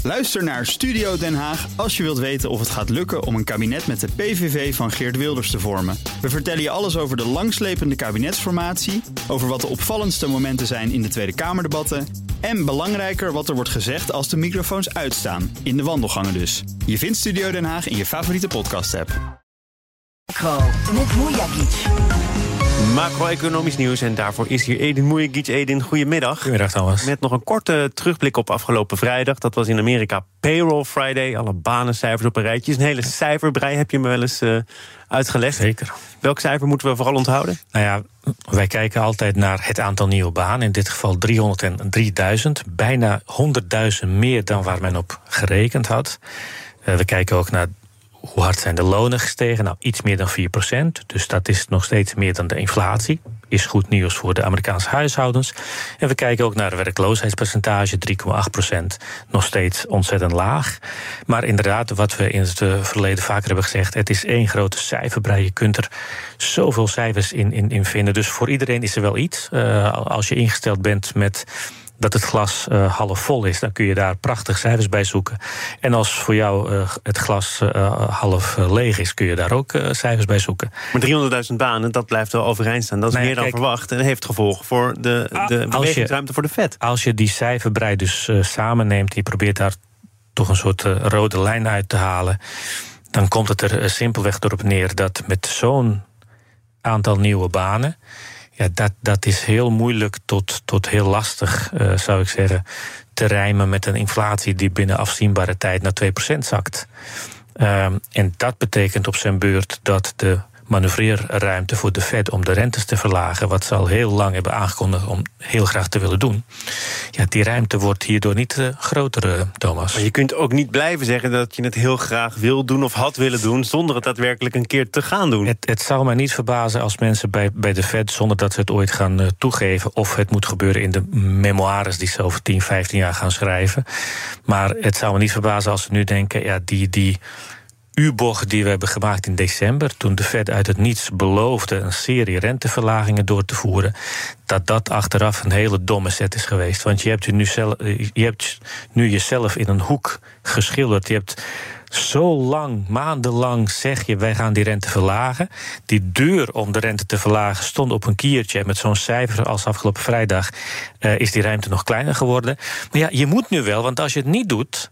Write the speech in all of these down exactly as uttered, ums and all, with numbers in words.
Luister naar Studio Den Haag als je wilt weten of het gaat lukken om een kabinet met de P V V van Geert Wilders te vormen. We vertellen je alles over de langslepende kabinetsformatie, over wat de opvallendste momenten zijn in de Tweede Kamerdebatten en belangrijker wat er wordt gezegd als de microfoons uitstaan, in de wandelgangen dus. Je vindt Studio Den Haag in je favoriete podcast-app. Met Mujagic. Macro-economisch nieuws en daarvoor is hier Edin Mujagic. Edin, goedemiddag. Goedemiddag, Thomas. Met nog een korte terugblik op afgelopen vrijdag. Dat was in Amerika Payroll Friday. Alle banencijfers op een rijtje. Is een hele cijferbrei, heb je me wel eens uh, uitgelegd. Zeker. Welk cijfer moeten we vooral onthouden? Nou ja, wij kijken altijd naar het aantal nieuwe banen. In dit geval driehonderddrieduizend. Bijna honderdduizend meer dan waar men op gerekend had. Uh, we kijken ook naar hoe hard zijn de lonen gestegen? Nou, iets meer dan vier procent. Dus dat is nog steeds meer dan de inflatie. Is goed nieuws voor de Amerikaanse huishoudens. En we kijken ook naar het werkloosheidspercentage, drie komma acht procent. Nog steeds ontzettend laag. Maar inderdaad, wat we in het verleden vaker hebben gezegd, het is één grote cijferbrei. Je kunt er zoveel cijfers in, in, in vinden. Dus voor iedereen is er wel iets. Uh, als je ingesteld bent met dat het glas uh, half vol is, dan kun je daar prachtige cijfers bij zoeken. En als voor jou uh, het glas uh, half uh, leeg is, kun je daar ook uh, cijfers bij zoeken. Maar driehonderdduizend banen, dat blijft wel overeind staan. Dat is nou ja, meer dan kijk, verwacht en heeft gevolgen voor de, de bewegingsruimte voor de Fed. Als je die cijferbrei dus uh, samenneemt, je probeert daar toch een soort uh, rode lijn uit te halen, dan komt het er uh, simpelweg erop neer dat met zo'n aantal nieuwe banen, ja, dat, dat is heel moeilijk tot, tot heel lastig, uh, zou ik zeggen, te rijmen met een inflatie die binnen afzienbare tijd naar twee procent zakt. Uh, en dat betekent op zijn beurt dat de manoeuvreerruimte voor de Fed om de rentes te verlagen, wat ze al heel lang hebben aangekondigd om heel graag te willen doen, ja, die ruimte wordt hierdoor niet uh, groter, uh, Thomas. Maar je kunt ook niet blijven zeggen dat je het heel graag wil doen of had willen doen, zonder het daadwerkelijk een keer te gaan doen. Het, het zou mij niet verbazen als mensen bij, bij de Fed, zonder dat ze het ooit gaan uh, toegeven, of het moet gebeuren in de memoires die ze over tien, vijftien jaar gaan schrijven. Maar het zou me niet verbazen als ze nu denken, ja, die, die U-bocht die we hebben gemaakt in december, toen de Fed uit het niets beloofde een serie renteverlagingen door te voeren, dat dat achteraf een hele domme zet is geweest. Want je hebt, je nu, zelf, je hebt nu jezelf in een hoek geschilderd. Je hebt zo lang, maandenlang zeg je, wij gaan die rente verlagen. Die deur om de rente te verlagen stond op een kiertje. En met zo'n cijfer als afgelopen vrijdag uh, is die ruimte nog kleiner geworden. Maar ja, je moet nu wel, want als je het niet doet,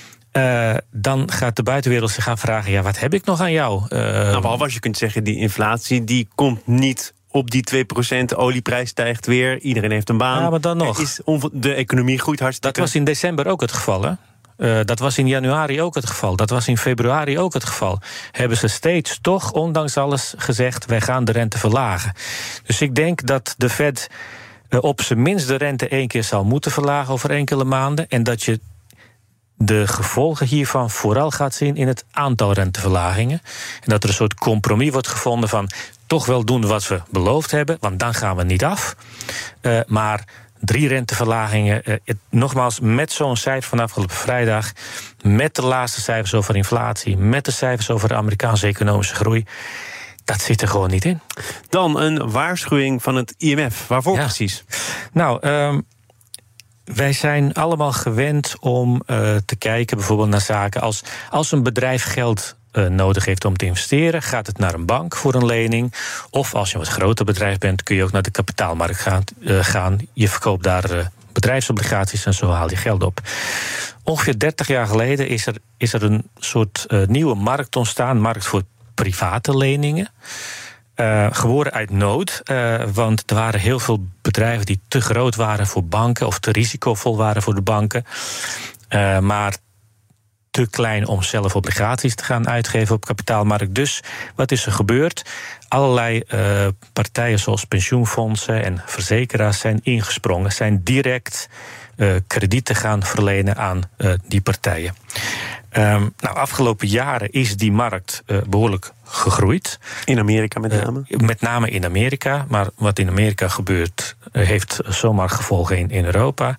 Uh, dan gaat de buitenwereld zich gaan vragen, ja, wat heb ik nog aan jou? Uh, nou, behalve als je kunt zeggen, die inflatie die komt niet op die twee procent, de olieprijs stijgt weer, iedereen heeft een baan. Ja, maar dan nog. Is onvo- de economie groeit hartstikke. Dat was in december ook het geval, hè? Uh, dat was in januari ook het geval. Dat was in februari ook het geval. Hebben ze steeds toch, ondanks alles, gezegd, wij gaan de rente verlagen. Dus ik denk dat de Fed uh, op zijn minst de rente één keer zal moeten verlagen over enkele maanden, en dat je de gevolgen hiervan vooral gaat zien in het aantal renteverlagingen. En dat er een soort compromis wordt gevonden van toch wel doen wat we beloofd hebben, want dan gaan we niet af. Uh, maar drie renteverlagingen, uh, het, nogmaals, met zo'n cijfer van afgelopen vrijdag, met de laatste cijfers over inflatie, met de cijfers over de Amerikaanse economische groei, dat zit er gewoon niet in. Dan een waarschuwing van het I M F. Waarvoor ja. precies? Nou, um, wij zijn allemaal gewend om uh, te kijken bijvoorbeeld naar zaken als, als een bedrijf geld uh, nodig heeft om te investeren, gaat het naar een bank voor een lening. Of als je een wat groter bedrijf bent, kun je ook naar de kapitaalmarkt gaan. Uh, gaan. Je verkoopt daar uh, bedrijfsobligaties en zo haal je geld op. Ongeveer dertig jaar geleden is er, is er een soort uh, nieuwe markt ontstaan, markt voor private leningen. Uh, geboren uit nood, uh, want er waren heel veel bedrijven die te groot waren voor banken of te risicovol waren voor de banken, uh, maar te klein om zelf obligaties te gaan uitgeven op kapitaalmarkt. Dus wat is er gebeurd? Allerlei uh, partijen zoals pensioenfondsen en verzekeraars zijn ingesprongen, zijn direct uh, kredieten gaan verlenen aan uh, die partijen. Um, nou, afgelopen jaren is die markt uh, behoorlijk gegroeid. In Amerika met name? Uh, met name in Amerika, maar wat in Amerika gebeurt, uh, heeft zomaar gevolgen in, in Europa.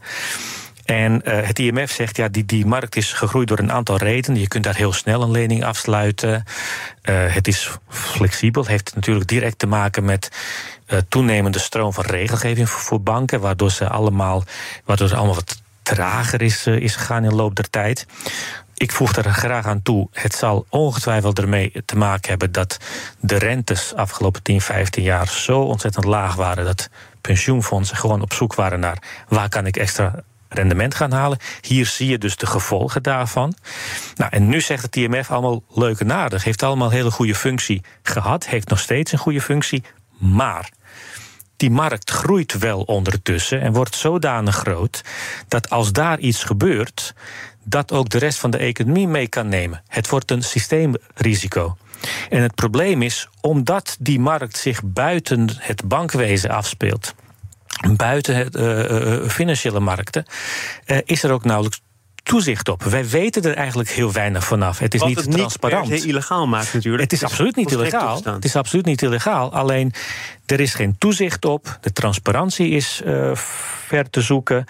En uh, het I M F zegt, ja, die, die markt is gegroeid door een aantal redenen. Je kunt daar heel snel een lening afsluiten. Uh, het is flexibel, heeft natuurlijk direct te maken met uh, toenemende stroom van regelgeving voor, voor banken, waardoor ze allemaal, waardoor ze allemaal wat trager is, uh, is gegaan in de loop der tijd. Ik voeg er graag aan toe, het zal ongetwijfeld ermee te maken hebben dat de rentes afgelopen tien, vijftien jaar zo ontzettend laag waren dat pensioenfondsen gewoon op zoek waren naar waar kan ik extra rendement gaan halen. Hier zie je dus de gevolgen daarvan. Nou, en nu zegt het I M F allemaal leuk en aardig. Heeft allemaal een hele goede functie gehad. Heeft nog steeds een goede functie. Maar die markt groeit wel ondertussen en wordt zodanig groot dat als daar iets gebeurt, dat ook de rest van de economie mee kan nemen. Het wordt een systeemrisico. En het probleem is, omdat die markt zich buiten het bankwezen afspeelt, buiten het uh, financiële markten, uh, is er ook nauwelijks toezicht op. Wij weten er eigenlijk heel weinig vanaf. Het is Wat niet het transparant. Niet per se illegaal maakt natuurlijk. Het is, het is absoluut niet illegaal. toegestaan. Het is absoluut niet illegaal. Alleen er is geen toezicht op. De transparantie is uh, ver te zoeken.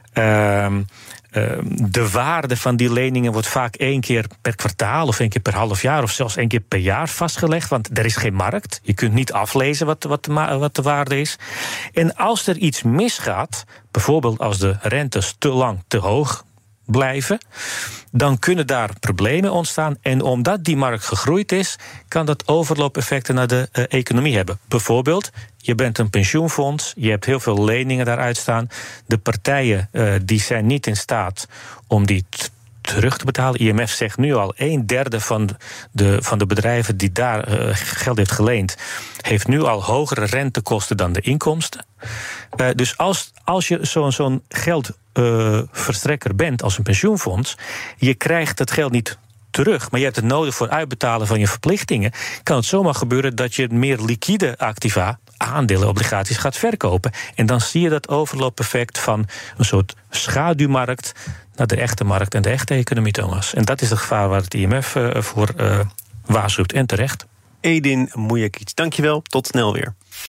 Uh, Uh, de waarde van die leningen wordt vaak één keer per kwartaal of één keer per half jaar of zelfs één keer per jaar vastgelegd, want er is geen markt. Je kunt niet aflezen wat, wat, de, wat de waarde is. En als er iets misgaat, bijvoorbeeld als de rentes te lang te hoog blijven, dan kunnen daar problemen ontstaan. En omdat die markt gegroeid is, kan dat overloopeffecten naar de uh, economie hebben. Bijvoorbeeld, je bent een pensioenfonds, je hebt heel veel leningen daaruit staan. De partijen uh, die zijn niet in staat om die t- terug te betalen. I M F zegt nu al, een derde van de, van de bedrijven die daar uh, geld heeft geleend, heeft nu al hogere rentekosten dan de inkomsten. Uh, dus als, als je zo'n, zo'n geldverstrekker uh, bent als een pensioenfonds, je krijgt het geld niet terug, maar je hebt het nodig voor uitbetalen van je verplichtingen, kan het zomaar gebeuren dat je meer liquide activa, aandelen, obligaties gaat verkopen. En dan zie je dat overloopeffect van een soort schaduwmarkt naar de echte markt en de echte economie, Thomas. En dat is het gevaar waar het I M F uh, voor uh, waarschuwt, en terecht. Edin Mujagic, dankjewel. Tot snel weer.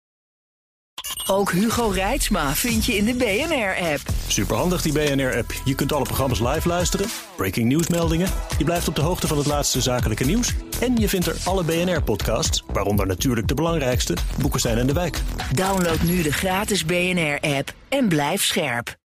Ook Hugo Reitsma vind je in de B N R-app. Superhandig die B N R-app. Je kunt alle programma's live luisteren, breaking nieuwsmeldingen, je blijft op de hoogte van het laatste zakelijke nieuws en je vindt er alle B N R-podcasts, waaronder natuurlijk de belangrijkste, Boekenstein en de Wijk. Download nu de gratis B N R-app en blijf scherp.